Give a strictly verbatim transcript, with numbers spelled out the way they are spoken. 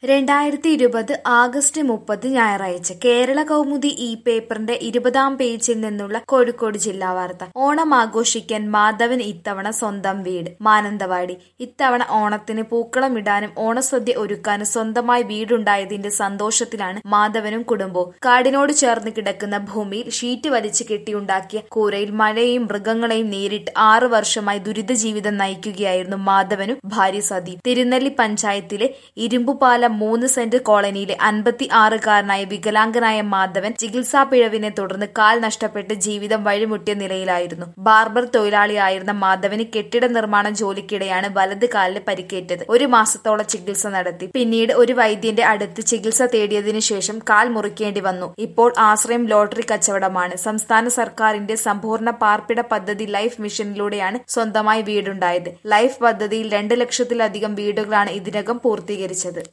രണ്ടായിരത്തി ഇരുപത് ആഗസ്റ്റ് മുപ്പത് ഞായറാഴ്ച കേരള കൗമുദി ഈ പേപ്പറിന്റെ ഇരുപതാം പേജിൽ നിന്നുള്ള കോഴിക്കോട് ജില്ലാ വാർത്ത. ഓണം ആഘോഷിക്കാൻ മാധവൻ ഇത്തവണ സ്വന്തം വീട്. മാനന്തവാടി. ഇത്തവണ ഓണത്തിന് പൂക്കളമിടാനും ഓണസദ്യ ഒരുക്കാനും സ്വന്തമായി വീടുണ്ടായതിന്റെ സന്തോഷത്തിലാണ് മാധവനും കുടുംബവും. കാടിനോട് ചേർന്ന് കിടക്കുന്ന ഭൂമിയിൽ ഷീറ്റ് വലിച്ചു കെട്ടിയുണ്ടാക്കിയ കൂരയിൽ മഴയെയും മൃഗങ്ങളെയും നേരിട്ട് ആറു വർഷമായി ദുരിത ജീവിതം നയിക്കുകയായിരുന്നു മാധവനും ഭാര്യ സതിയും. തിരുനെല്ലി പഞ്ചായത്തിലെ ഇരുമ്പുപാലം മൂന്ന് സെന്റ് കോളനിയിലെ അൻപത്തി ആറുകാരനായ വികലാംഗനായ മാധവൻ ചികിത്സാ പിഴവിനെ തുടർന്ന് കാൽ നഷ്ടപ്പെട്ട് ജീവിതം വഴിമുട്ടിയ നിലയിലായിരുന്നു. ബാർബർ തൊഴിലാളിയായിരുന്ന മാധവന് കെട്ടിട നിർമ്മാണ ജോലിക്കിടെയാണ് വലത് കാലിന് പരിക്കേറ്റത്. ഒരു മാസത്തോളം ചികിത്സ നടത്തി. പിന്നീട് ഒരു വൈദ്യന്റെ അടുത്ത് ചികിത്സ തേടിയതിനു ശേഷം കാൽ മുറിക്കേണ്ടി വന്നു. ഇപ്പോൾ ആശ്രയം ലോട്ടറി കച്ചവടമാണ്. സംസ്ഥാന സർക്കാരിന്റെ സമ്പൂർണ്ണ പാർപ്പിട പദ്ധതി ലൈഫ് മിഷനിലൂടെയാണ് സ്വന്തമായി വീടുണ്ടായത്. ലൈഫ് പദ്ധതിയിൽ രണ്ട് ലക്ഷത്തിലധികം വീടുകളാണ് ഇതിനകം പൂർത്തീകരിച്ചത്.